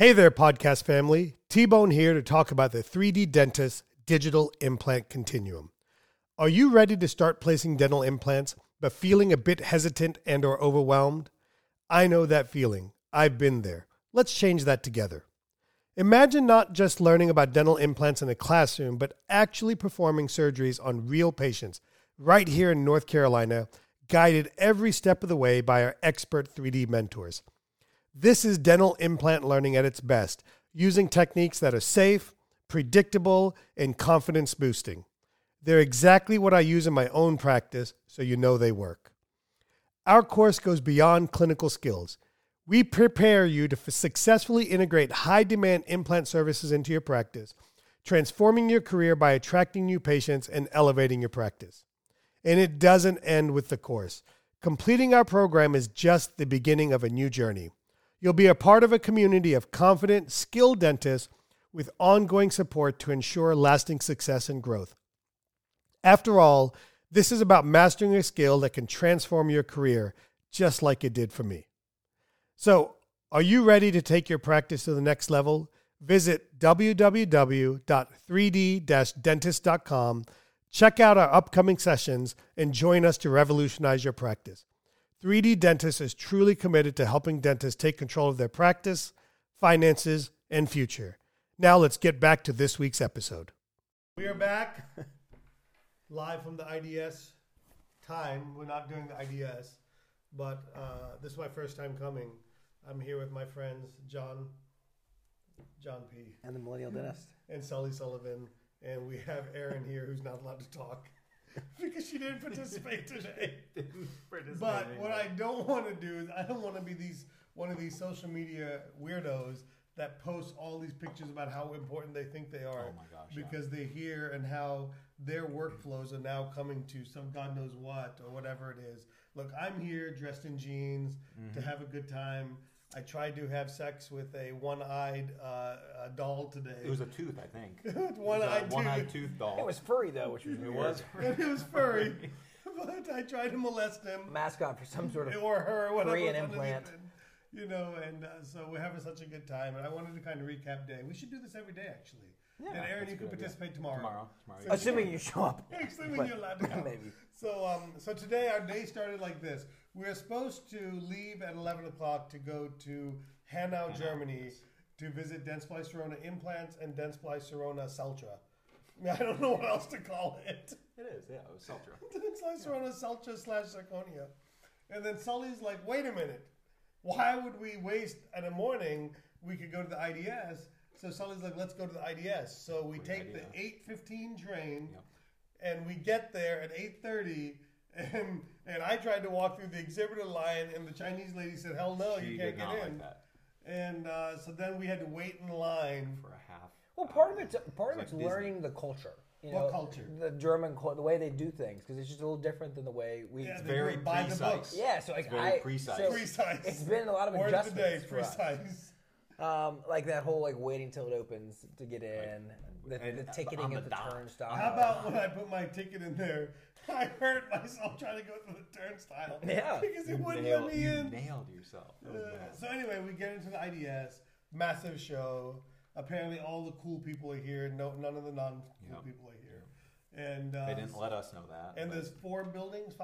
Hey there, podcast family. T-Bone here to talk about the 3D Dentist Digital Implant Continuum. Are you ready to start placing dental implants, but feeling a bit hesitant and or overwhelmed? I know that feeling. I've been there. Let's change that together. Imagine not just learning about dental implants in a classroom, but actually performing surgeries on real patients right here in North Carolina, guided every step of the way by our expert 3D mentors. This is dental implant learning at its best, using techniques that are safe, predictable, and confidence boosting. They're exactly what I use in my own practice, so you know they work. Our course goes beyond clinical skills. We prepare you to successfully integrate high-demand implant services into your practice, transforming your career by attracting new patients and elevating your practice. And it doesn't end with the course. Completing our program is just the beginning of a new journey. You'll be a part of a community of confident, skilled dentists with ongoing support to ensure lasting success and growth. After all, this is about mastering a skill that can transform your career, just like it did for me. So, are you ready to take your practice to the next level? Visit www.3d-dentist.com, check out our upcoming sessions, and join us to revolutionize your practice. 3D Dentist is truly committed to helping dentists take control of their practice, finances, and future. Now let's get back to this week's episode. We are back, live from the IDS time. We're not doing the IDS, but this is my first time coming. I'm here with my friends, John P. And the Millennial Dentist. And Sully Sullivan. And we have Erin here, who's not allowed to talk. Because she didn't participate today. But what I don't want to do is I don't want to be one of these social media weirdos that post all these pictures about how important they think they are. Oh my gosh, because they hear and how their workflows are now coming to some God knows what or whatever it is. Look, I'm here dressed in jeans to have a good time. I tried to have sex with a one-eyed doll today. It was a tooth, I think. One-eyed tooth doll. It was furry, though, which was weird. And it was furry. But I tried to molest him. Mascot for some sort of or her, whatever. Korean implant. And so we're having such a good time. And I wanted to kind of recap day. We should do this every day, actually. Yeah, and Erin, you can participate tomorrow. So assuming you show up. Assuming you're allowed to come. Maybe. So today our day started like this. We were supposed to leave at 11 o'clock to go to Hanau, Germany, to visit Dentsply Sirona Implants and Dentsply Sirona Saltra. I don't know what else to call it. It is, yeah, it was Saltra. Dentsply Sirona Saltra / Zirconia. And then Sully's like, wait a minute. Why would we waste in the morning? We could go to the IDS. So Sully's like, let's go to the IDS. So we take the 8:15 train, and we get there at 8:30. And I tried to walk through the exhibitor line, and the Chinese lady said, hell no, you can't get in. Like that. And so then we had to wait in line. For a half. Well, part of it's learning the culture. What culture? The German culture, the way they do things, because it's just a little different than the way we. Yeah, it's very by the books. Yeah, so like it's very precise. So precise. It's been a lot of Word adjustments of the day, for us. precise. Like that whole waiting till it opens to get in, the ticketing at the turnstile. How about when I put my ticket in there, I hurt myself trying to go through the turnstile. Yeah. Because it wouldn't let me in. You nailed yourself. So anyway, we get into the IDS, massive show. Apparently all the cool people are here. None of the non-cool people are here. And they didn't let us know that. And there's 5 buildings?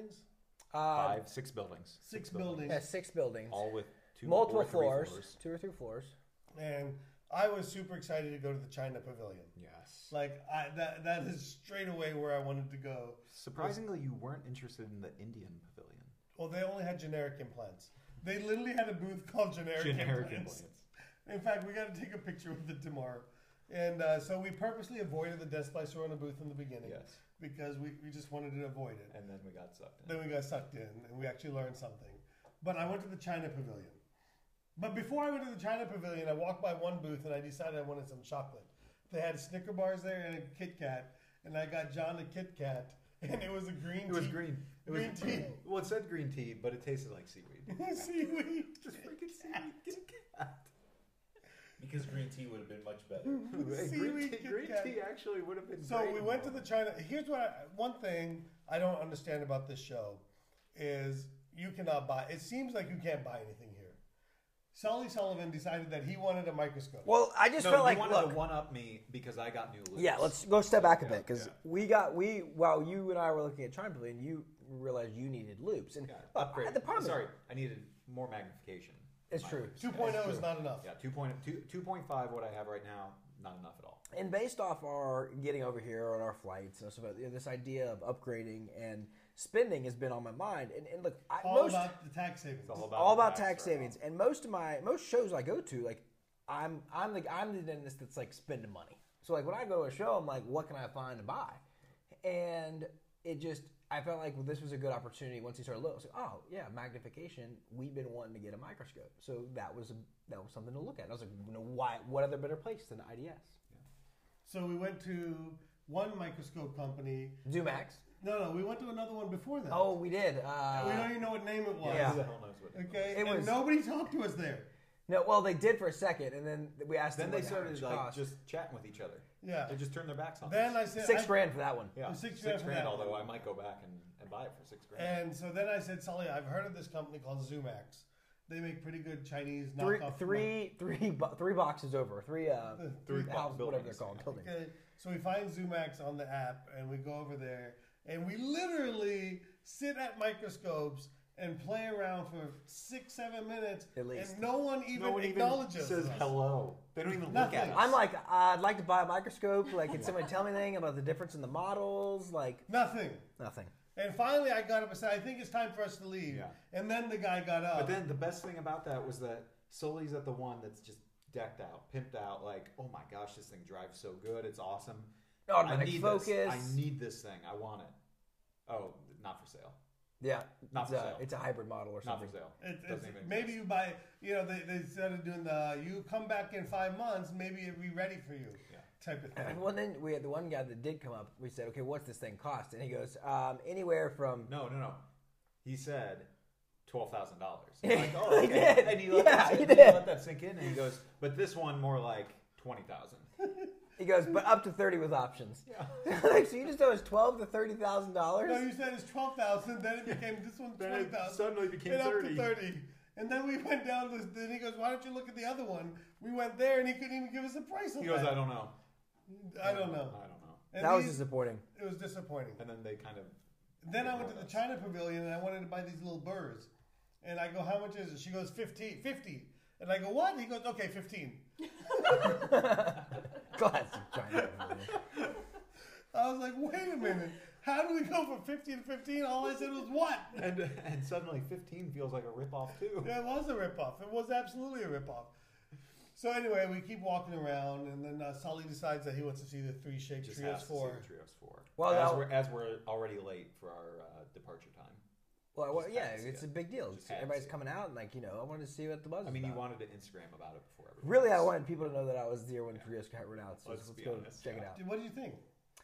6 buildings. 6 buildings. Yeah, 6 buildings. All with multiple floors. 2 or 3 floors. And I was super excited to go to the China Pavilion. Yes. Like that is straight away where I wanted to go. Surprisingly, you weren't interested in the Indian pavilion. Well, they only had generic implants. They literally had a booth called generic implants. In fact, we got to take a picture with it tomorrow. And so we purposely avoided the Dentsply Sirona booth in the beginning. Yes. Because we just wanted to avoid it. And then we got sucked in. Then we got sucked in, and we actually learned something. But I went to the China Pavilion. But before I went to the China Pavilion, I walked by one booth, and I decided I wanted some chocolate. They had Snicker bars there and a Kit Kat, and I got John a Kit Kat, and it was a green tea. It was green. Green tea. Well, it said green tea, but it tasted like seaweed. Seaweed. Just freaking seaweed Kit Kat. Because green tea would have been much better. Seaweed green tea actually would have been So great we went to the China. Here's one thing I don't understand about this show is you cannot buy. It seems like you can't buy anything here. Sully Sullivan decided that he wanted a microscope. Well, I just No, felt you like, wanted look, to one up me because I got new loops. yeah, let's go step back a Yeah, bit because yeah. while you and I were looking at China Pavilion, you realized you needed loops, and Yeah, look, upgrade. the problem Sorry, I needed more magnification. It's My true. loops. 2.0 is not enough. Yeah, 2.5, what I have right now, not enough at all. And based off our getting over here on our flights, and so this idea of upgrading and spending has been on my mind. And look, All about the tax savings. It's all the about tax right savings. And most shows I go to, like I'm the dentist that's like spending money. So like when I go to a show, I'm like, what can I find to buy? And I felt like this was a good opportunity once he started looking. I was like, oh yeah, magnification. We've been wanting to get a microscope, so that was something to look at. I was like, what other better place than IDS? So we went to one microscope company. Zoomax. No, we went to another one before that. Oh, we did. We don't even know what name it was. Yeah. Who the hell knows what it is? Okay, It and was- nobody talked to us there. No, well, they did for a second, and then we asked Then them they what started average like cost. just chatting with each other. Yeah. They just turned their backs on Then us. I said $6,000 for that one. Yeah, $6,000 six for grand. that. Although I might go back and buy it for $6,000. And so then I said, Sully, I've heard of this company called Zoomax. They make pretty good Chinese Three knockoff. boxes over. Three house, buildings. whatever they're called, buildings. Okay, so we find Zoomax on the app, and we go over there, and we literally sit at microscopes and play around for 6-7 minutes, At least. and no one even No one even acknowledges says us. hello. They don't even look Nothing. at us. I'm like, I'd like to buy a microscope. Like, can somebody tell me anything about the difference in the models? Like, Nothing. nothing. And finally, I got up and said, I think it's time for us to leave. Yeah. And then the guy got up. But then the best thing about that was that Sully's at the one that's just decked out, pimped out. Like, oh my gosh, this thing drives so good. It's awesome. Automatic I need focus. This. I need this thing. I want it. Oh, not for sale. Yeah, Not it's for a, sale. it's a hybrid model or Not something. for sale. It's maybe you buy, they started doing you come back in 5 months, maybe it'll be ready for you type of thing. Well, then we had the one guy that did come up. We said, okay, what's this thing cost? And he goes, anywhere from. No. He said $12,000. He Like, oh, did. okay. And he let Yeah, that he sink, did. let that sink in, and he goes, but this one more like 20,000. He goes, but up to 30 with options. Yeah. Like, so you just know it's $12,000 to $30,000. No, you said it's 12,000. Then it became this one's Then it 20,000. suddenly became and 30. up to 30. And then we went down this. Then he goes, "Why don't you look at the other one?" We went there, and he couldn't even give us a price on He goes, that. I don't know. I don't know. And That was these- disappointing. It was disappointing. And then they kind of. Then I went to the China Pavilion, and I wanted to buy these little burrs. And I go, "How much is it?" She goes, 50. And I go, "What?" And he goes, "Okay, 15." Classic China. I was like, "Wait a minute. How do we go from 50 to 15?" All I said was, "What?" And suddenly 15 feels like a ripoff too. Yeah, it was a ripoff. It was absolutely a ripoff. So anyway, we keep walking around, and then Sully decides that he wants to see the three-shaped Just Trios has to see 4. the Trios 4. Well, as we're already late for our departure time. Well, Just yeah, had to see it's it. a big deal. Just had to Everybody's see it. coming out, and I wanted to see what the buzz was I mean, you about. wanted to Instagram about it before everyone. Really, I else. wanted people to know that I was there when Trios got run out. So Let's let's be go honest, check it yeah. out. Dude, what do you think?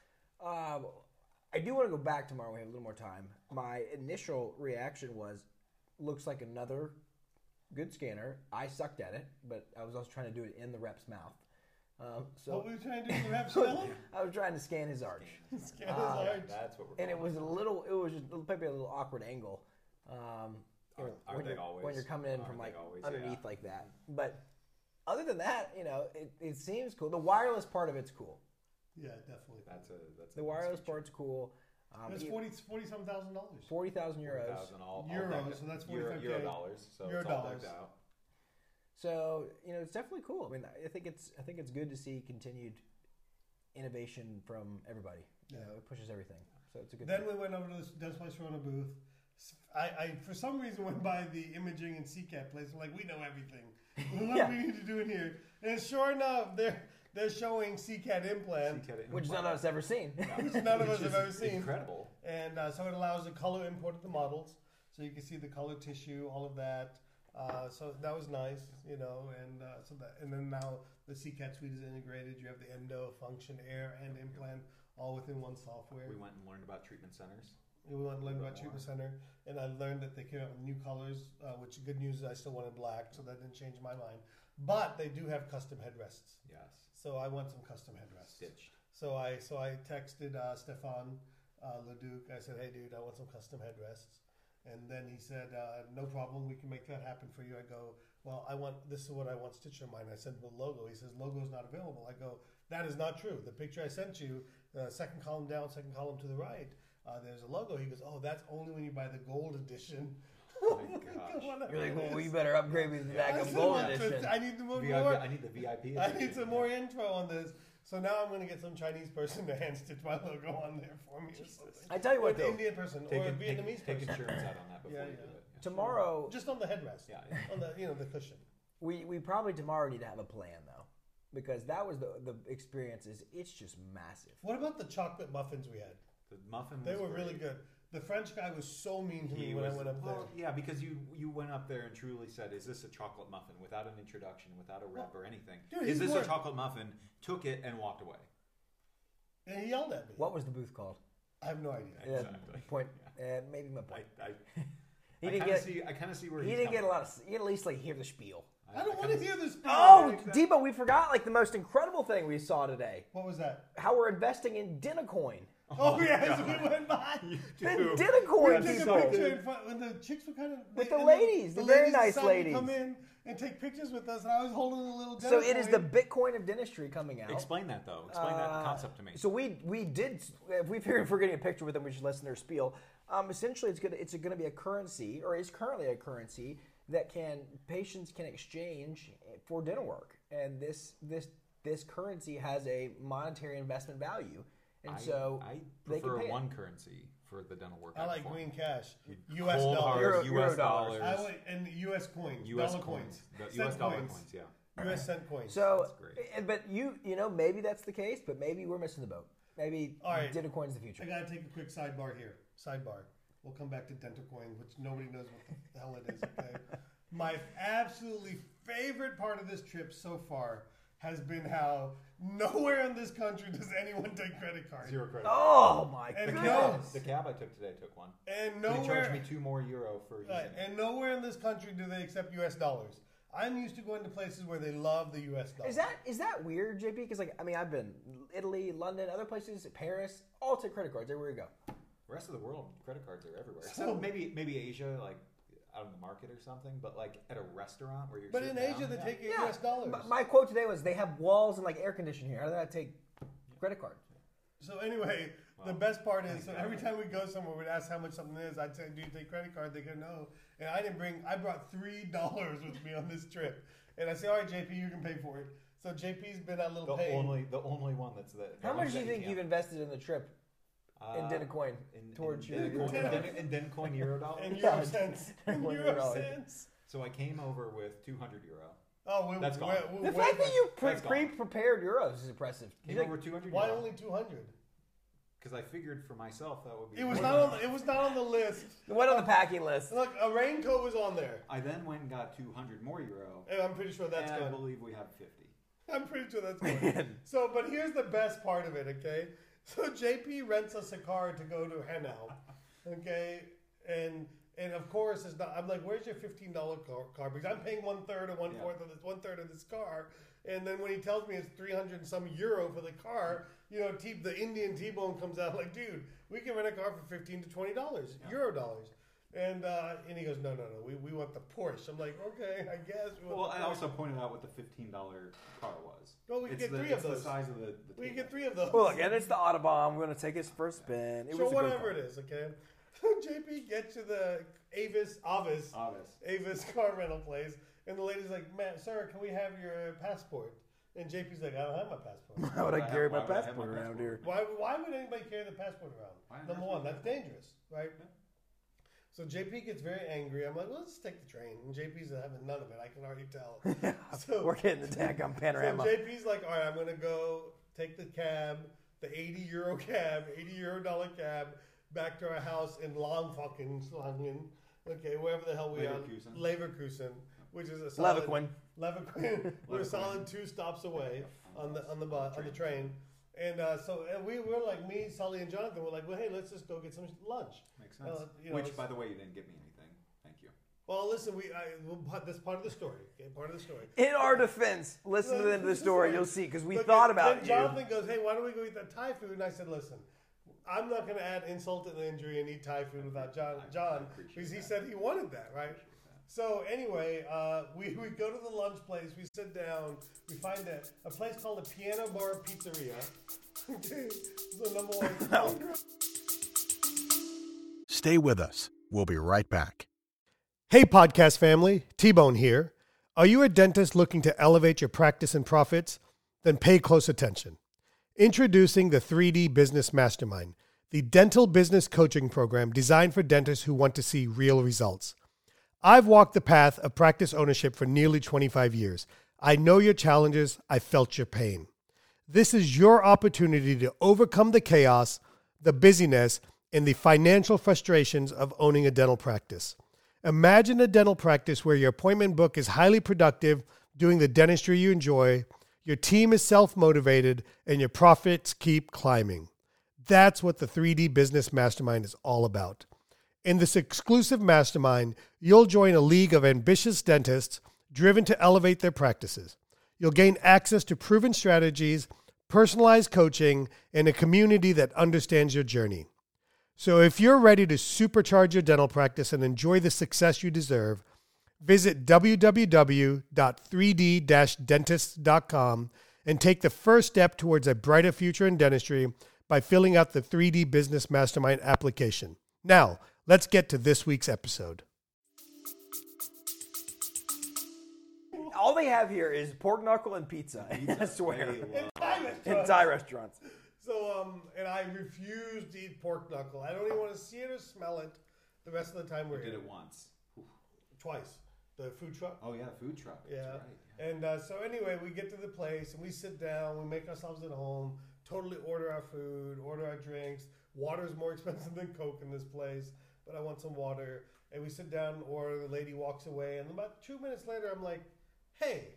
I do want to go back tomorrow. We have a little more time. My initial reaction was, looks like another good scanner. I sucked at it, but I was also trying to do it in the rep's mouth. What were you trying to do with the rap spelling? I was trying to scan his arch. Scan his arch. That's what we're. And it going was just maybe a little awkward angle. Aren't they always? When you're coming in from Aren't like they always? underneath Yeah. like that. But other than that, it seems cool. The wireless part of it's cool. Yeah, definitely. That's a The wireless part's cool. It's $40,000. €40,000. 40,000 all Euros, decked- so that's Euro 45K. dollars. So Euro it's all dollars. decked out. So it's definitely cool. I mean, I think it's good to see continued innovation from everybody. It pushes everything. So it's a good. Then thing. we went over to the Dental Corona booth. I for some reason went by the imaging and CCAT place. I'm like, we know everything. What Yeah. do we need to do in here? And sure enough, they're showing CCAT implant, Which none of us ever seen. which none of us have ever seen. Incredible. And so it allows the color import of the models, so you can see the color tissue, all of that. So that was nice, and then now the CCAT suite is integrated. You have the endo, function, air, and implant all within one software. We went and learned about treatment centers. We went and learned about treatment center, and I learned that they came out with new colors. Which good news is I still wanted black, so that didn't change my mind. But they do have custom headrests, Yes. so I want some custom headrests. Stitched. So I texted Stefan Leduc. I said, "Hey, dude, I want some custom headrests." And then he said, no problem, we can make that happen for you. I go, well, this is what I want stitched on mine. I sent him the logo. He says, logo is not available. I go, that is not true. The picture I sent you, second column down, second column to the right, there's a logo. He goes, oh, that's only when you buy the gold edition. Oh my gosh. You're like, well, you better upgrade me to the back I of said, gold "Well, edition. I need the more. I need the VIP. I need some more intro on this. So now I'm going to get some Chinese person to hand stitch my logo on there for me or something. I tell you Or what, an though, Indian person or a Vietnamese take person. insurance out on that before Yeah, you yeah. do it. Yeah. tomorrow Just on the headrest. Yeah. On the the cushion. we probably tomorrow need to have a plan though, because that was the experience. It's just massive. What about the chocolate muffins we had? The muffin. They was were great. really good. The French guy was so mean to me He when was, I went up there. well, yeah, because you went up there and truly said, "Is this a chocolate muffin?" Without an introduction, without a rep or anything. Dude, Is he this worked. a chocolate muffin? Took it and walked away. And he yelled at me. What was the booth called? I have no idea. Yeah, Exactly. point. Maybe my point. I didn't kind of see where He he's didn't get a coming lot of. You at least like hear the spiel. I don't want to hear this. Oh, exactly. Debo, we forgot like the most incredible thing we saw today. What was that? How we're investing in Dinacoin. Oh, yes, we went by. The We Dinacoin took a people. picture in front when the chicks were kind of With the and ladies, the very nice decided to ladies. come in and take pictures with us, and I was holding a little. So it is the Dinacoin. Bitcoin of dentistry coming out. Explain that though. Explain that concept to me. So we did. If we figured if we're getting a picture with them, we should listen to their spiel. Essentially, it's gonna be a currency, or is currently a currency that patients can exchange for dental work, and this currency has a monetary investment value, and so I they can prefer pay it. one currency for the dental work. I like perform. green cash, U.S. Cold dollars. hard Euro U.S. dollars. I like and U.S. coins, U.S. dollar coins. The Cent U.S. dollar coins. coins. Yeah. U.S. cent coins. So, That's great. but you know, maybe that's the case, but maybe we're missing the boat. Maybe All right. Dinacoin's the future. I gotta take a quick sidebar here. Sidebar. We'll come back to dental coin, which nobody knows what the hell it is. Okay. My absolutely favorite part of this trip so far has been how nowhere in this country does anyone take credit cards. Zero credit. Oh my And goodness! The cab I took today took one. And But he charged me nowhere, €2 more for using right, it. and nowhere in this country do they accept U.S. dollars. I'm used to going to places where they love the U.S. dollar. Is that weird, JP? Because I've been Italy, London, other places, Paris, all take credit cards everywhere you go. The rest of the world, credit cards are everywhere. So- So maybe Asia, like out in the market or something. But like at a restaurant where you're. But in sitting Asia, down, they yeah. take U.S. dollars. My quote today was, "They have walls and like air conditioning here. How do they not take credit card?" So anyway, the Wow. best part is, so Thank every God. time we go somewhere, we'd ask how much something is. I'd say, "Do you take credit card?" They go, "No." And I brought $3 with me on this trip. And I say, "All right, JP, you can pay for it." So JP's been a little The pain. only one that's the. How much do you think you've invested in the trip in Dinacoin towards your in Dinacoin Euro dollars? And Yeah. Euro cents. And $1 Euro dollars. cents. So I came over with €200. Oh, That's gone. The fact that you That's gone. pre-prepared euros is impressive. Came You think- over €200. Why only 200? Because I figured for myself that would be. It was more not than- on. It was not on the list. What on the packing list? Look, a raincoat was on there, I then went and got 200 more euro. and I'm pretty sure that's and I gone. believe we have 50. I'm pretty sure that's good. So, but here's the best part of it, okay? So JP rents us a car to go to Hanau, okay? And of course, it's not. I'm like, "Where's your $15 car?" Because I'm paying 1/3 or 1/4 of this, 1/3 of this car. And then when he tells me it's 300 and some euro for the car, the Indian T-Bone comes out like, "Dude, we can rent a car for $15 to $20, Euro dollars." And he goes, no, we want the Porsche. I'm like, okay, I guess. We want Well, the I Porsche. also pointed out what the $15 car was. Well, we can It's get three of it's those. the size of the We table. get 3 of those. Well, look, and it's the Autobahn. We're going to take his first spin. It So was a good whatever call. it is, okay? So JP gets to the Avis Obvious. car rental place, and the lady's like, "Man, sir, can we have your passport?" And JP's like, "I don't have my passport." Why would I carry my Why would I have passport my around passport? here? Why would anybody carry the passport around? Why on Number earth one, would that's you? dangerous, right? So JP gets very angry. I'm like, "Well, let's take the train." And JP's having none of it. I can already tell. So, We're getting the tag on Panorama. So JP's like, "All right, I'm gonna go take the cab, the €80 cab, $80 cab, back to our house in Langfalken, okay, wherever the hell we are, Leverkusen. Leverkusen, which is a solid, Leverkusen. We're a solid 2 stops away on the train, and we were like, me, Sully, and Jonathan were like, "Well, hey, let's just go get some lunch." Makes sense. It's- Which, by the way, you didn't give me anything. Thank you. Well, listen, that's part of the story. Okay, part of the story. In our defense, listen to the end of the story. You'll see, because we But thought then about you. Jonathan goes, "Hey, why don't we go eat that Thai food?" And I said, "Listen, I'm not going to add insult to injury and eat Thai food without John, because he said he wanted that, right? So anyway, we go to the lunch place. We sit down. We find a place called the Piano Bar Pizzeria. The number one. Stay with us. We'll be right back. Hey, podcast family. T-Bone here. Are you a dentist looking to elevate your practice and profits? Then pay close attention. Introducing the 3D Business Mastermind, the dental business coaching program designed for dentists who want to see real results. I've walked the path of practice ownership for nearly 25 years. I know your challenges. I felt your pain. This is your opportunity to overcome the chaos, the busyness, and the financial frustrations of owning a dental practice. Imagine a dental practice where your appointment book is highly productive, doing the dentistry you enjoy, your team is self-motivated, and your profits keep climbing. That's what the 3D Business Mastermind is all about. In this exclusive mastermind, you'll join a league of ambitious dentists driven to elevate their practices. You'll gain access to proven strategies, personalized coaching, and a community that understands your journey. So if you're ready to supercharge your dental practice and enjoy the success you deserve, visit www.3d-dentists.com and take the first step towards a brighter future in dentistry by filling out the 3D Business Mastermind application. Now, let's get to this week's episode. All they have here is pork knuckle and pizza. I swear. In Thai restaurants. So, and I refuse to eat pork knuckle. I don't even want to see it or smell it the rest of the time we're here. Did it once. Twice. The food truck. Oh yeah, food truck. Yeah. That's right. And so anyway, we get to the place and we sit down. We make ourselves at home. Totally order our food, order our drinks. Water is more expensive than Coke in this place, but I want some water. And we sit down and order. The lady walks away, and about 2 minutes later, I'm like, "Hey,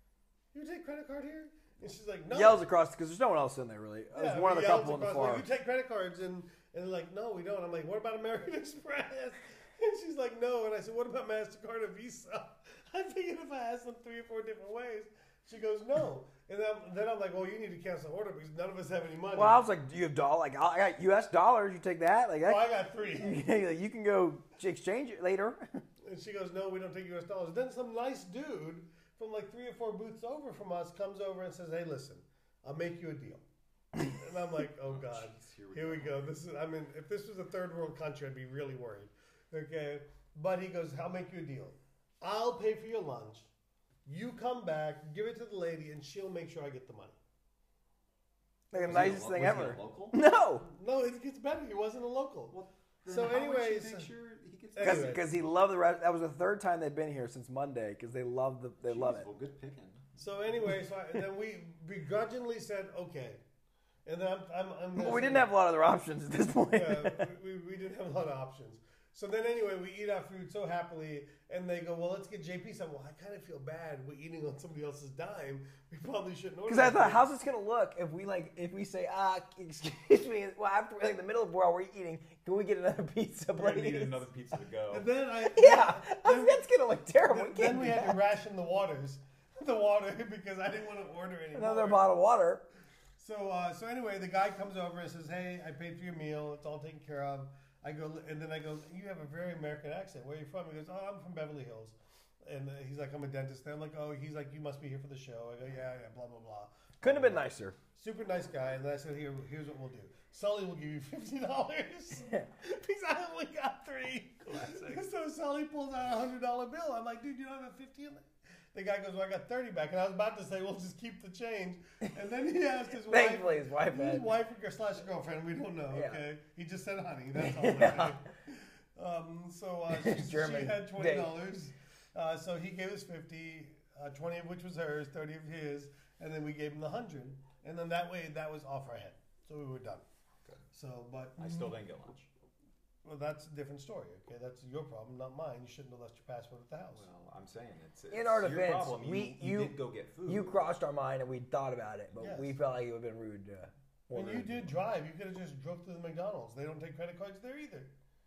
you take credit card here?" And she's like, "No." Yells across because there's no one else in there really. There's one of the couple in the far. Like, you take credit cards, and they're like, "No, we don't." I'm like, "What about American Express?" And she's like, "No." And I said, "What about MasterCard or Visa?" I figured if I asked them 3 or 4 different ways. She goes, "No." And then I'm like, "Well, you need to cancel the order because none of us have any money." Well, I was like, "Do you have dollars? Like, I got U.S. dollars. You take that? Like, I got 3. You can go exchange it later." And she goes, "No, we don't take U.S. dollars." Then some nice dude from like 3 or 4 booths over from us comes over and says, "Hey, listen, I'll make you a deal." And I'm like, "Oh God, here we go. This is. I mean, if this was a third world country, I'd be really worried." Okay, but he goes, "I'll make you a deal. I'll pay for your lunch. You come back, give it to the lady, and she'll make sure I get the money." Like the nicest thing ever. He a local? No, No, it gets better. He wasn't a local. Well, So anyways, make sure he gets Anyway. because he loved the rest. That was the third time they've been here since Monday because they love it. Well, good picking. So anyway, and then we begrudgingly said okay, and then I'm Well, we didn't have a lot of other options at this point. Yeah, we didn't have a lot of options. So then anyway, we eat our food so happily, and they go, "Well, let's get JP some." Well, I kind of feel bad. We're eating on somebody else's dime. We probably shouldn't order. Because I thought, that. how's this gonna look if we say, excuse me, well, after like the middle of while we're eating, can we get another pizza, We're gonna please? need another pizza to go. And then That's gonna look terrible. Then we had to ration the water because I didn't want to order any another more. bottle of water. So anyway, the guy comes over and says, "Hey, I paid for your meal. It's all taken care of." I go, "You have a very American accent. Where are you from?" He goes, "Oh, I'm from Beverly Hills." And he's like, "I'm a dentist." And I'm like, "Oh," he's like, "You must be here for the show." I go, yeah, blah, blah, blah. Couldn't have been nicer. Super nice guy. And then I said, here's what we'll do. Sully will give you $50 because I only got 3. Classic. So Sully pulls out a $100 bill. I'm like, "Dude, you don't have a 50 in there?" The guy goes, "Well, I got 30 back." And I was about to say, "We'll just keep the change." And then he asked his wife. Thankfully, his wife had. His wife / girlfriend, we don't know, Yeah. okay? He just said honey, that's all. She had $20. So he gave us 50, 20 of which was hers, 30 of his, and then we gave him the 100. And then that way, that was off our head. So we were done. Good. So, but I still didn't get lunch. well, that's a different story. Okay, that's your problem, not mine. You shouldn't have left your passport at the house. Well, I'm saying it's In our your defense, problem. You did go get food. You crossed our mind and we thought about it, but Yes. we felt like it would have been rude to When order you it. did drive, you could have just drove to the McDonald's. They don't take credit cards there either.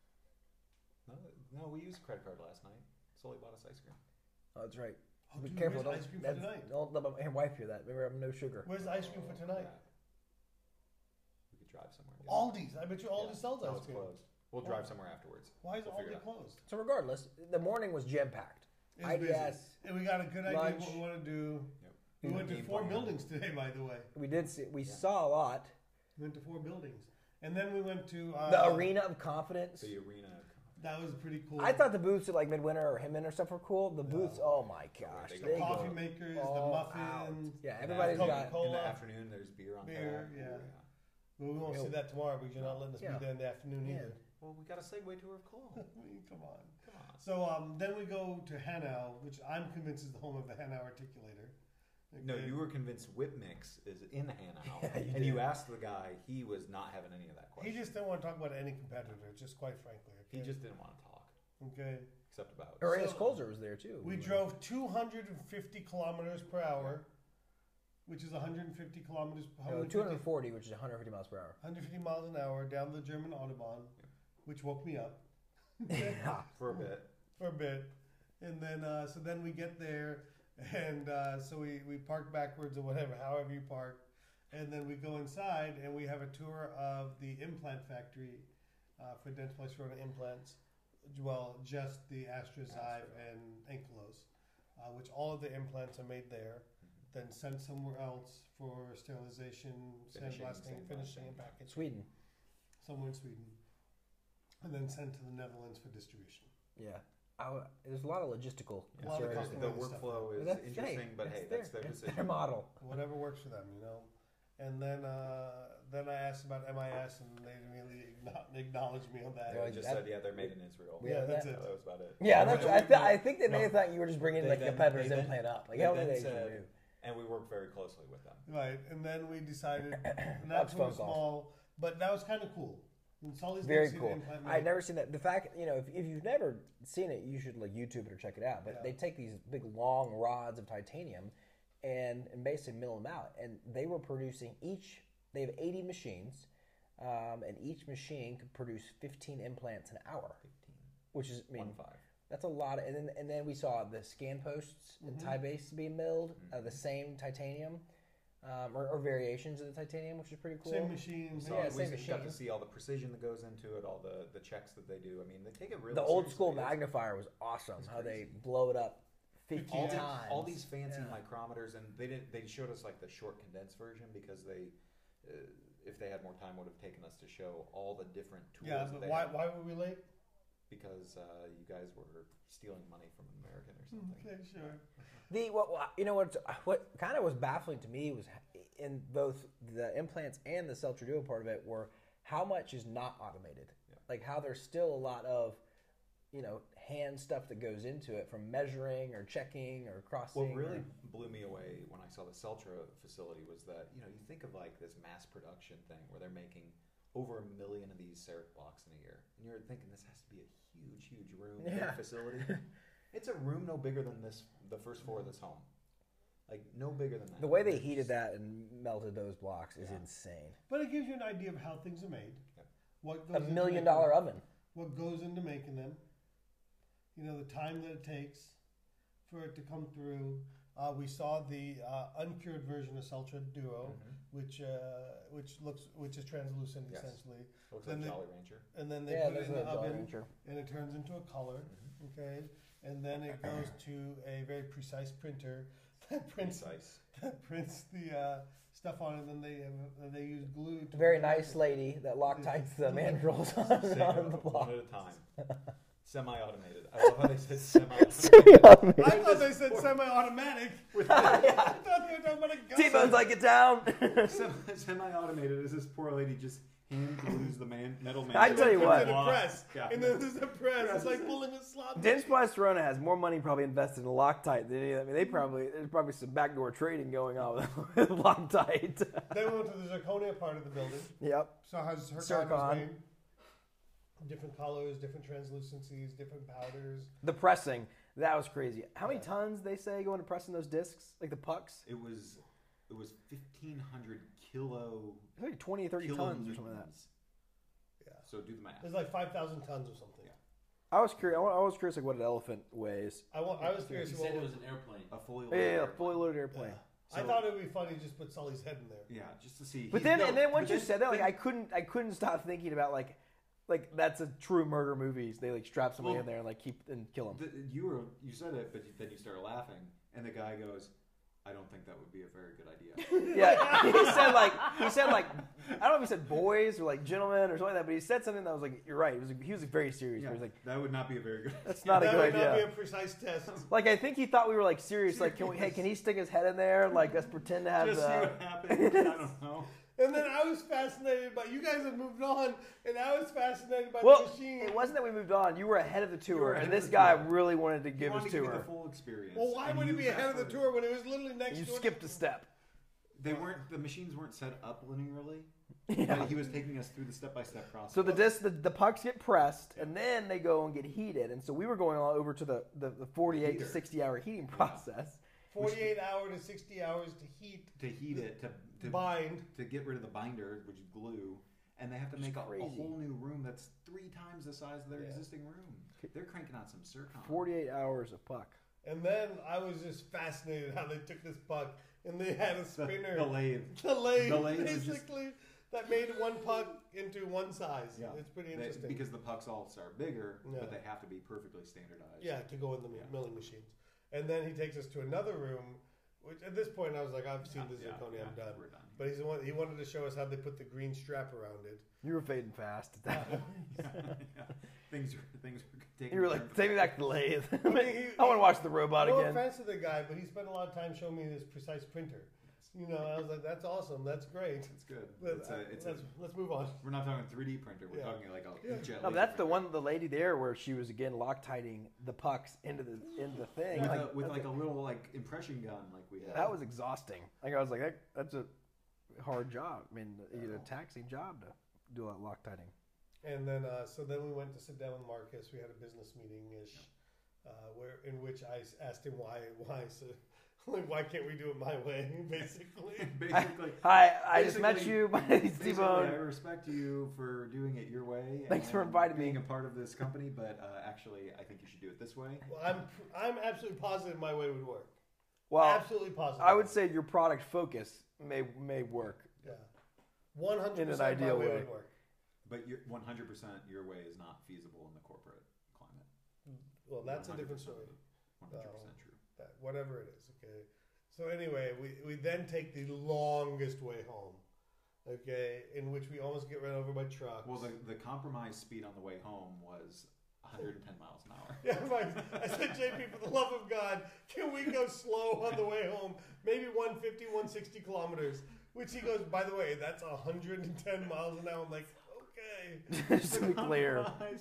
No, we used a credit card last night. Sully bought us ice cream. Oh, that's right. Oh, Be dude, careful. where's ice cream for tonight? Don't let my wife hear that. Remember, I'm no sugar. Where's the ice cream for tonight? We could drive somewhere. and get Aldi's. I bet you Aldi Yeah. sells No, ice it's cream. closed. We'll drive somewhere afterwards. Why is We'll figure it Aldi out. closed? So regardless, the morning was jam packed. It was busy. IDS. And we got a good idea of lunch. what we want to do. Yep. We went to Game 4 plan. buildings today, by the way. We did see. We saw a lot. We went to 4 buildings. And then we went to... The Arena of Confidence. The arena. That was pretty cool. I thought the booths at like Midwinter or Hinman or stuff were cool. The booths, oh my gosh, They the go coffee go. makers, the all muffins. out. Yeah, In everybody's the got. afternoon- In the Cola. afternoon, there's beer on Beer, tap. yeah. Ooh, Well, we won't see that tomorrow because you're not letting us Yeah. be there in the afternoon Yeah. either. Well, we got a segue to our call. I mean, come on. Come on. So then we go to Hanau, which I'm convinced is the home of the Hanau articulator. No, Okay. you were convinced Whip Mix is in Hanau, Yeah, you and you did. asked the guy. He was not having any of that He question. just didn't want to talk about any competitor, just quite frankly. Okay? He just didn't want to talk, Okay. except about. Arias So- Colzer was there too. We drove 250 kilometers per hour, which is 150 kilometers. No, 240, which is 150 miles per hour. 150 miles an hour down the German Autobahn, which woke me up Yeah. For a bit. for a bit. And then, so then we get there, and so we park backwards or whatever, however you park. And then we go inside, and we have a tour of the implant factory for Dentsply Sirona implants. Well, just the Astra, Zyve, and Ankylos, which all of the implants are made there, then sent somewhere else for sterilization, Finishing, sandblasting, finishing, and sandblasting. packaging, Sweden. somewhere in Sweden, and then sent to the Netherlands for distribution. Yeah. There's a lot of logistical. A lot of concerns. customer- The workflow is That's- interesting, but hey, that's their it's decision. their model. Whatever works for them, you know. And then I asked about MIS, and they didn't really acknowledge me on that. They just said, yeah, they're made in Israel. Yeah, that's that, it. that was about it. Yeah, that's. I think they may No. have thought you were just bringing They like then- competitors they then- implant up. Like they how then many they said- do? And we work very closely with them. Right, and then we decided not That's too phone calls. small, but that was kind of cool. And Sully's Very never seen cool. an implant I'd made. never seen that. The fact, if you've never seen it, you should like YouTube it or check it out. But Yeah. they take these big long rods of titanium and basically mill them out. And they were producing they have 80 machines, and each machine could produce 15 implants an hour, 15. which is, I mean, 1-5. that's a lot. And then we saw the scan posts and tie base being milled, the same titanium, or variations of the titanium, which is pretty cool. Same machine. So Yeah, we same got to machine. see all the precision that goes into it, all the checks that they do. I mean, they take it really The old school seriously. magnifier was awesome. It's How they crazy. blow it up 50 all, times. all these fancy Yeah. micrometers, and they showed us like the short condensed version because they, if they had more time, would have taken us to show all the different tools. Yeah, that but they why have. were we late? Because you guys were stealing money from an American or something. Okay, sure. What kind of was baffling to me was in both the implants and the Celtra Duo part of it were how much is not automated. Yeah. Like how there's still a lot of hand stuff that goes into it from measuring or checking or crossing. What really blew me away when I saw the Celtra facility was that, you think of like this mass production thing where they're making over 1 million of these CEREC blocks in a year. And you're thinking this has to be a huge, huge room, Yeah. big facility. It's a room no bigger than the first floor of this home. Like, no bigger than that. the way they heated that and melted those blocks is insane. But it gives you an idea of how things are made. Yep. What goes $1 into million making them, oven. what goes into making them. The time that it takes for it to come through. We saw the uncured version of Celtra Duo, which is translucent Yes. essentially, Looks then like they- Jolly Rancher. and then they Yeah, put it there's in a the Jolly oven, Rancher. and it turns into a color. Okay, and then it goes to a very precise printer that prints Precise. the stuff on it, and then they use glue. A very nice lady that Loctites the mandrels on the block. One at a time. Semi-automated. I love how they said semi-automated. I thought they said semi-automatic. I thought they were talking about a gun. T-Bone's like, get down. Semi-automated is this poor lady just hand glues the metal man. I tell you what. Puts it in a press, Yeah. and then there's a press. It's like pulling a slot. Dentsply Sirona has more money probably invested in Loctite than any of them. I mean, there's probably some backdoor trading going on with Loctite. Then we went to the zirconia part of the building. Yep. So how zircon Zircon. is made. Different colors, different translucencies, different powders. The pressing, that was crazy. How many tons they say go into pressing those discs, like the pucks? It was 1,500 kilo. It's like 20 or 30 tons or something like that. Yeah. So do the math. There's like 5,000 tons or something. Yeah. I was curious. I was curious like what an elephant weighs. I was curious. You what said it was an airplane. A fully Yeah, loaded fully loaded airplane. I thought it would be funny to just put Sully's head in there. Yeah, just to see. But he's- then, and then once but you said that, like I couldn't stop thinking about like that's a true murder movies. They like strap somebody Well, in there and like keep and kill them. You said it, but then you started laughing, and the guy goes, "I don't think that would be a very good idea." Yeah, he said like I don't know if he said boys or like gentlemen or something like that, but he said something that was like, you're right. He was very serious. Yeah, He was like, that would not be a very good. that's not a That good would not be idea. a precise test. Like I think he thought we were like serious. Like, can he stick his head in there? Like let's pretend to have Just see what happens. I don't know. And then I was fascinated by you guys have moved on, and I was fascinated by Well, the machine. it wasn't that we moved on. You were ahead of the You were tour, ahead and of this the guy tour. really wanted to You give wanted his to get tour. the full experience. Well, why and would it you be ahead of the fast-forwarded. tour when it was literally next You door? skipped a step. They weren't. The machines weren't set up linearly. Yeah. But he was taking us through the step-by-step process. So the pucks get pressed, and then they go and get heated. And so we were going all over to the 48 to Heater. 60 hour heating process. 48 hour to 60 hours to heat, to heat it to bind. to get rid of the binder, which is glue, and they have to make a crazy. whole new room that's 3 times the size of their Yeah. existing room. They're cranking out some Circon. 48 hours of puck. And then I was just fascinated how they took this puck and they had a spinner. The lathe. The lathe, The lathe was just- basically, that made one puck into one size. Yeah. It's pretty They- interesting. because the pucks all are bigger, Yeah. but they have to be perfectly standardized. Yeah, to go in the milling machines. And then he takes us to another room, which at this point I was like, I've seen the zirconia, I'm done. We're done. But he wanted to show us how they put the green strap around it. You were fading fast at that point. Yeah. Things were taking. You were like, take me back to the lathe. I mean, I want to watch the robot No again. offense to the guy, but he spent a lot of time showing me this precise printer. You know, I was like, that's awesome, that's great. It's good. But, let's move on. We're not talking 3D printer. We're Yeah. talking like a jet. No, laser that's the printer. the lady there where she was again Loctiting the pucks into the thing. with like a little like impression gun, like we had. that was exhausting. Like I was like, that's a hard job. I mean, a taxing job to do all that Loctiting. And then, so then we went to sit down with Marcus. We had a business meeting-ish, in which I asked him why can't we do it my way, basically. Basically. Hi, I just met basically- you. My name's Basically, I T-Bone. respect you for doing it your way. Thanks for and inviting being me. a part of this company, but actually, I think you should do it this way. Well, I'm absolutely positive my way would work. Well, Absolutely positive. I would say your product focus may work. Yeah. 100% In an my ideal way way. would work. But 100% your way is not feasible in the corporate climate. Well, that's a 100% different story. 100% true. That, whatever it is, okay. So anyway, we then take the longest way home, okay, in which we almost get run over by trucks. Well, the compromise speed on the way home was 110 miles an hour. Yeah, right. I said, JP, for the love of God, can we go slow on the way home? Maybe 150, 160 kilometers. Which he goes, by the way, that's 110 miles an hour. I'm like, okay. Just to be clear, Compromise,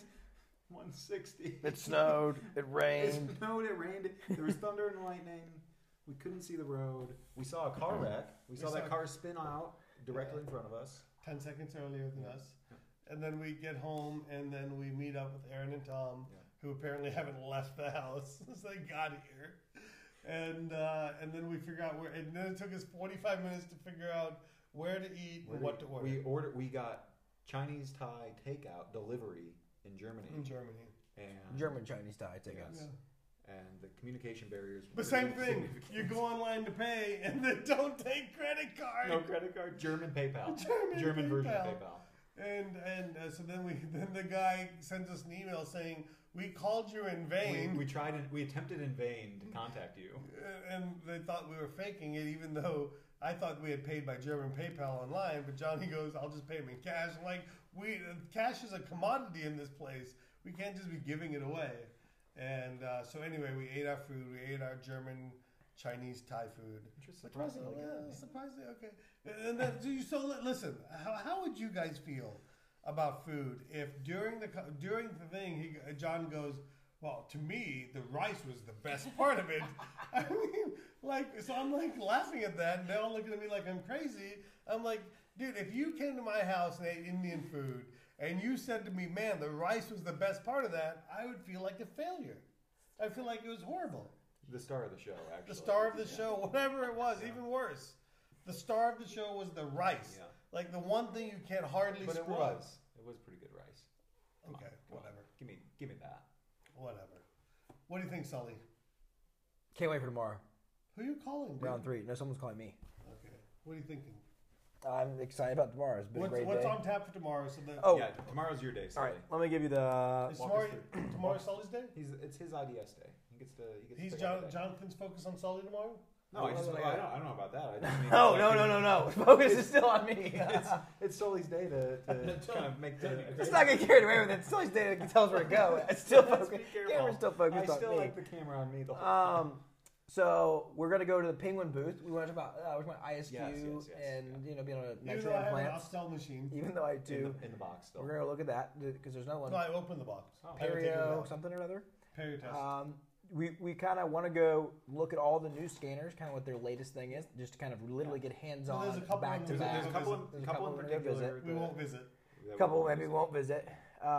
160. it snowed, it It rained. snowed, it rained, there was thunder and lightning. We couldn't see the road. We saw a car wreck. We saw that car spin out directly in front of us. 10 seconds earlier than us. And then we get home, and then we meet up with Aaron and Tom, who apparently haven't left the house since they got here. And then we figure out where. And then it took us 45 minutes to figure out where to eat and what to order. We got Chinese Thai takeout delivery in Germany. In Germany. And German Chinese Thai takeouts. Yes. And the communication barriers. The same thing. You go online to pay, and they don't take credit card. No credit card. German PayPal. German version of PayPal. PayPal. And so then the guy sends us an email saying we called you in vain. We attempted in vain to contact you. And they thought we were faking it, even though I thought we had paid by German PayPal online. But Johnny goes, "I'll just pay him in cash." I'm like, cash is a commodity in this place. We can't just be giving it away. And so anyway, we ate our food. We ate our German, Chinese, Thai food. Surprisingly good. Surprisingly, okay. And then, listen. How would you guys feel about food if during the thing, John goes, "Well, to me, the rice was the best part of it." I mean, so I'm laughing at that, and they're all looking at me like I'm crazy. I'm like, dude, if you came to my house and ate Indian food, and you said to me, "Man, the rice was the best part of that," I would feel like a failure. I feel like it was horrible. The star of the show, actually. The star of the show, whatever it was, even worse. The star of the show was the rice. Yeah. Like the one thing you can't hardly But screw it up. was. It was pretty good rice. Okay, Come on. whatever. Give me that. Whatever. What do you think, Sully? Can't wait for tomorrow. Who are you calling? Round 3. No, someone's calling me. Okay. What are you thinking? I'm excited about tomorrow. It's been a great What's day. on tap for tomorrow? So that, Oh. Yeah, tomorrow's your day. All Sully. right, let me give you the. is walk us tomorrow Sully's day? It's his IDS day. He gets to. He's pick up the day. Jonathan's focus on Sully tomorrow? No, I don't know about that. I just mean, No. Focus is still on me. It's Sully's day to kind of make the. Let's not get carried away with it. It's Sully's day to tell us where to go. It's still Let's focused. be careful. Camera's still focused I on still me. like the camera on me the whole time. So we're gonna go to the Penguin booth. We want to talk about we're talking about ISQ Yes, and being able to Even measure though I have an implants. Oxtel machine. Even though I do, in the box still. we're gonna look at that because there's another one. No, I opened the box. Oh. I haven't taken it Perio out. something or other. Perio test. We kind of want to go look at all the new scanners, kind of what their latest thing is, just to kind of literally get hands Well, on, there's a couple back of to them. back. There's a couple in There's a couple we're gonna go particular. visit. We won't visit. A couple maybe won't visit.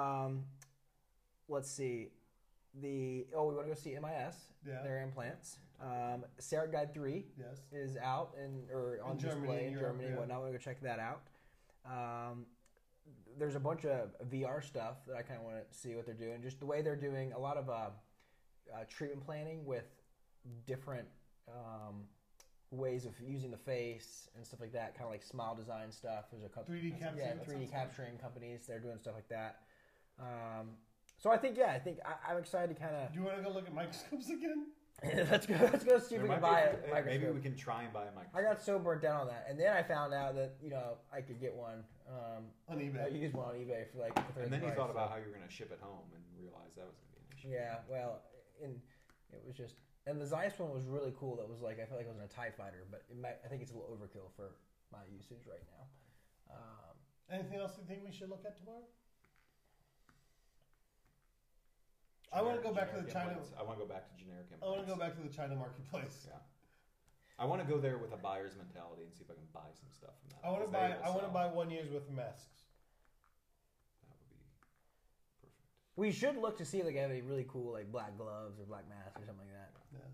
Let's see. We want to go see MIS. Yeah. Their implants. Sarah Guide 3 Yes. is out or on In Germany, display in Europe, Germany. yeah. Whatnot. We're gonna go check that out. There's a bunch of VR stuff that I kind of want to see what they're doing. Just the way they're doing a lot of treatment planning with different ways of using the face and stuff like that. Kind of like Smile Design stuff. There's a couple 3D capturing. yeah, That 3D sounds capturing companies. They're doing stuff like that. So I think I'm excited to kind of Do you want to go look at microscopes again? let's go see if we can buy it. Maybe we can try and buy a microscope. I got so burnt down on that, and then I found out that I could get one. On I eBay. used one on eBay for like. And then you price, thought so- about how you were going to ship it home and realized that was going to be an issue. Yeah, well, it was just, and the Zeiss one was really cool. That was like I felt like I was in a TIE fighter, but I think it's a little overkill for my usage right now. Anything else you think we should look at tomorrow? I want to go back to the China. I want to go back to generic implants. I want to go back to the China marketplace. Yeah. I want to go there with a buyer's mentality and see if I can buy some stuff from that. I want to because they buy. will I want to sell. buy 1 year's worth of masks. That would be perfect. We should look to see if they have any really cool like black gloves or black masks or something like that.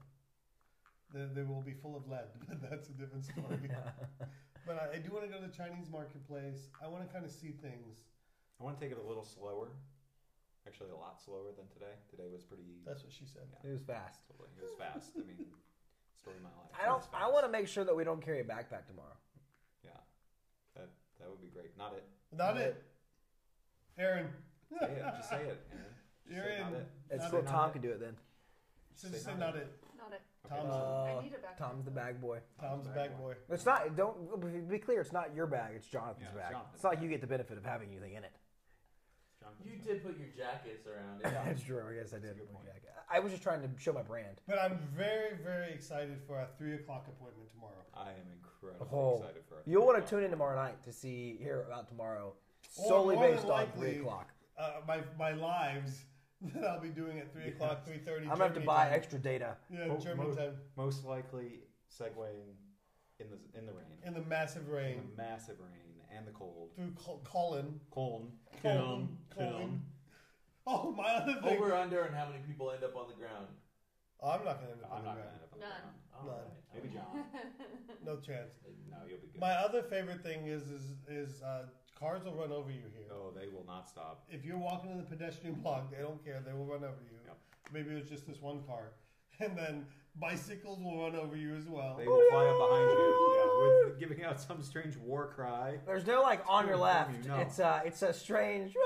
Yeah. They will be full of lead, but that's a different story. But I do want to go to the Chinese marketplace. I want to kind of see things. I want to take it a little slower. Actually, a lot slower than today. Today was pretty. That's what she said. Yeah. It was fast. Totally. It was fast. I mean, story of my life. I want to make sure that we don't carry a backpack tomorrow. Yeah, that would be great. Not it. Not it. Aaron. Say it. Just say it, Aaron. Just You're say in. not it. It's Not so it. Tom can do it then. Just say not it. Not it. Tom's, I need a backpack. Tom's the bag boy. Tom's bag boy. It's not. Don't be clear. It's not your bag. It's Jonathan's Yeah, it's bag. Jonathan's It's not like bag. you get the benefit of having anything in it. You did put your jackets around it. That's true. I guess I did. a good point. I was just trying to show my brand. But I'm very, very excited for our 3 o'clock appointment tomorrow. I am incredibly Oh, excited for it. you'll want to tune in tomorrow night to hear about tomorrow, Or solely more than based on likely, 3 o'clock. My lives that I'll be doing at 3 o'clock, 3:30. I'm gonna have to buy extra data. Yeah, Mo- German mo- time. Most likely segueing in the rain. In the massive In rain. the massive rain and the cold. Through Colin. Coln. Colin. Oh, my other thing. Over under and how many people end up on the ground? Oh, I'm not going to end up on I'm the not going to ground. end up on None. the ground. None. Maybe John. No chance. No, you'll be good. My other favorite thing is cars will run over you here. Oh, they will not stop. If you're walking in the pedestrian block, they don't care. They will run over you. Yep. Maybe it was just this one car. And then bicycles will run over you as well. They will fly up behind you, with giving out some strange war cry. There's no like on your From left. you, no. It's a strange.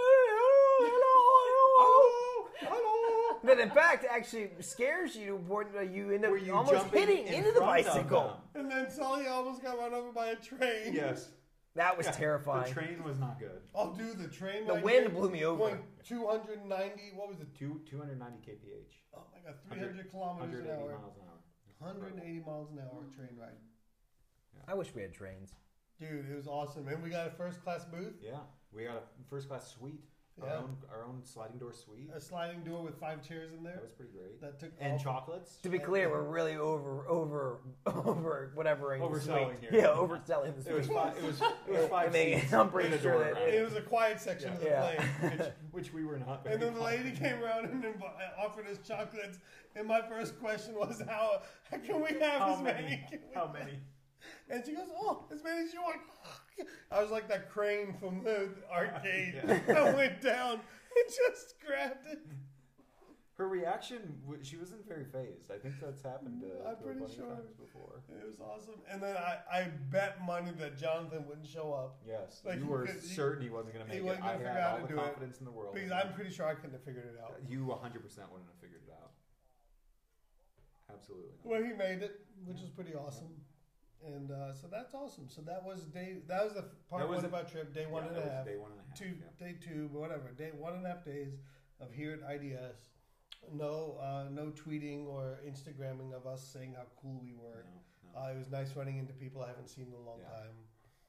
Hello. That in fact actually scares you to a point that you end up Were you almost jumping hitting in into the front of bicycle. them? And then Sully almost got run over by a train. Yes. That was Yeah, terrifying. The train was not good. Oh, dude, the train. The right wind here blew me over. Going 290. What was it? 290 kph. Oh my God, 300 kilometers 180 an hour. miles an hour. 180 miles an hour train ride. I wish we had trains. Dude, it was awesome. And we got a first class booth, Yeah, we got a first class suite. Yeah. Our own sliding door suite. a sliding door with 5 chairs in That there. was pretty great. That took And all- chocolates. To be clear, we're really over whatever. Overselling here. Yeah, overselling the It was suite. five. It was five I mean, seats. I'm pretty in a sure door that crowd. It was a quiet section of the Yeah. plane. which we were not. Very And then the lady confident. came around and offered us chocolates. And my first question was, how can we have How as many? many? Can we How many? And she goes, oh, as many as you want. I was like that crane from the arcade. Yeah. I went down and just grabbed it. Her reaction, she wasn't very phased. I think that's happened to I'm her pretty plenty sure. of times before. It was awesome. And then I bet money that Jonathan wouldn't show up. Yes, Like, you he were could- he- certain he wasn't going to he make it. wasn't I gonna figure had out all how the to do it. confidence in the world. Because I'm pretty sure I couldn't have figured it out. You 100% wouldn't have figured it out. Absolutely not. Well, he made it, which was pretty awesome. And so that's awesome. So that was the part That was one a- of our trip, day one Yeah, and that a was half. day 1.5. Day two, whatever. Day 1.5 days of here at IDS. No tweeting or Instagramming of us saying how cool we were. No. It was nice running into people I haven't seen in a long Yeah. time.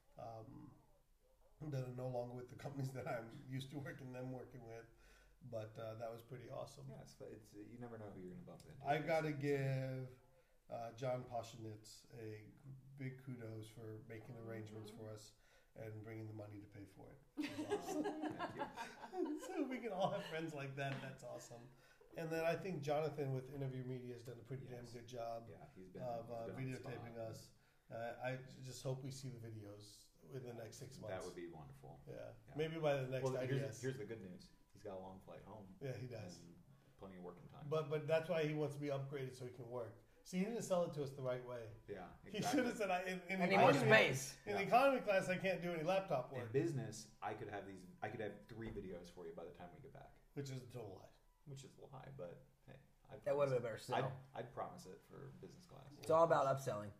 That are no longer with the companies that I'm used to working with. But that was pretty awesome. Yeah, it's you never know who you're going to bump into. I got to give John Poshnitz a big kudos for making arrangements for us and bringing the money to pay for it. It was awesome. Thank you. So we can all have friends like that. That's awesome. And then I think Jonathan with Interview Media has done a pretty damn Yes. good job Yeah, he's been of on the videotaping spot. us. I just hope we see the videos in the next 6 months. That would be wonderful. Yeah. Yeah. Maybe by the next Well, IDS. here's the good news. He's got a long flight home. Yeah, he does. And plenty of working time. But that's why he wants to be upgraded so he can work. See, he didn't sell it to us the right way. Yeah, He exactly. should have said, in I need more economy- space. In Yeah. economy class, I can't do any laptop In work, business, I could have 3 videos for you by the time we get back, which is a total lie. which is a lie, but hey, That would have been a better sell. I'd promise it for business class. It's all about upselling.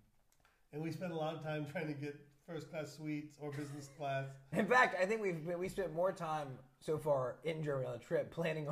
And we spent a lot of time trying to get first class suites or business class. In fact, I think we spent more time so far in Germany on the trip planning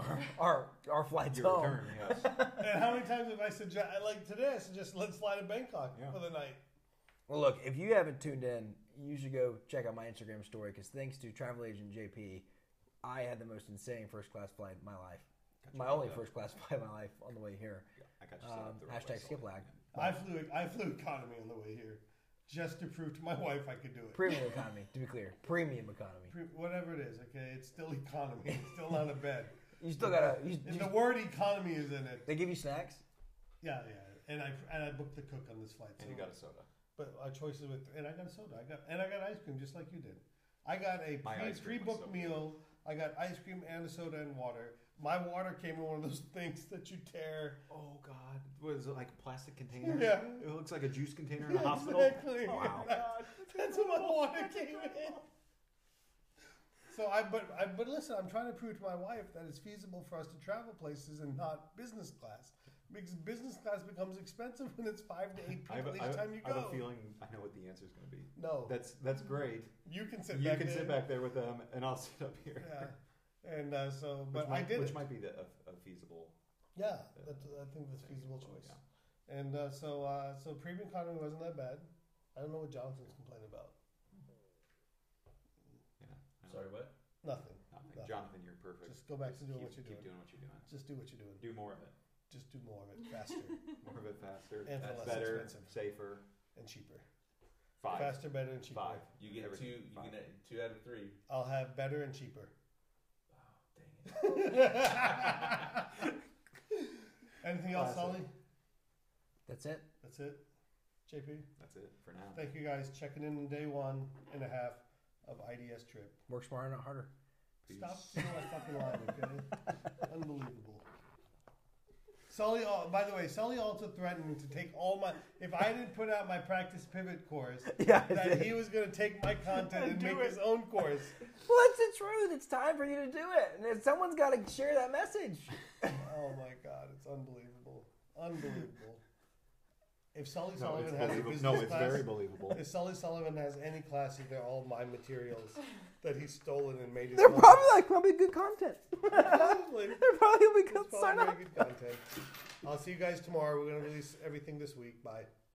our flights Your home. return, yes. And how many times have I suggested, like today, I suggest let's fly to Bangkok Yeah. for the night. Well, look, if you haven't tuned in, you should go check out my Instagram story because thanks to travel agent JP, I had the most insane first class flight in my life. Got you My set only up. first class flight in my life on the way here. Yeah, I got you set up the right Hashtag way, skip so- lag. I flew economy on the way here, just to prove to my wife I could do it. Premium economy, to be clear. Premium economy. Whatever it is, okay, it's still economy. It's still not a bed. You still gotta. And the word economy is in it. They give you snacks. Yeah. And I booked the cook on this flight. And so- you got a soda. But our choices and I got a soda. I got ice cream just like you did. I got a My ice cream was pre-booked so meal. I got ice cream and a soda and water. My water came in one of those things that you tear. Oh God, what is it, like a plastic container? Yeah. It looks like a juice container in a hospital. Exactly. Oh, wow. That's what my water came in. So but listen, I'm trying to prove to my wife that it's feasible for us to travel places and not business class. Because business class becomes expensive when it's 5 to 8 people each time you I have go. a feeling I know what the answer is going to be. No. That's great. You can sit You back can there. sit back there with them, and I'll sit up here. Yeah. And so, Which but might, I did which it. might be a feasible. Yeah, I think that's a thing feasible as well, choice. yeah. And so premium economy wasn't that bad. I don't know what Jonathan's complaining about. Yeah. I Sorry, know. what? Nothing. Nothing. Jonathan, you're perfect. Just go back to doing keep, what you're keep doing. doing what you're doing. Just do what you're doing. Do more of it. Just do more of it faster More of it faster. And for That's less better. expensive. Safer. and cheaper. 5. Faster, better, and cheaper. 5. You get Everything. 2. You 5. get 2 out of 3. I'll have better and cheaper. Oh, dang it. Anything else, Classic. Sully? That's it. That's it. JP, That's it for now. thank you guys checking in on day 1.5 of IDS trip. Work smarter, not harder. Peace. Stop stealing my fucking line, okay? Unbelievable. Sully, by the way, Sully also threatened to take all my. If I didn't put out my practice pivot course, Yeah. that he was going to take my content and make his own course. Well, that's the truth. It's time for you to do it, and if someone's got to share that message. Oh my God, it's unbelievable, unbelievable. If Sully No, Sullivan it's has a believable. business No, it's class, very believable. if Sully Sullivan has any classes, they're all my materials that he's stolen and made his They're own. probably good content. Probably. They're probably It's good. probably Sign very up. good content. I'll see you guys tomorrow. We're going to release everything this week. Bye.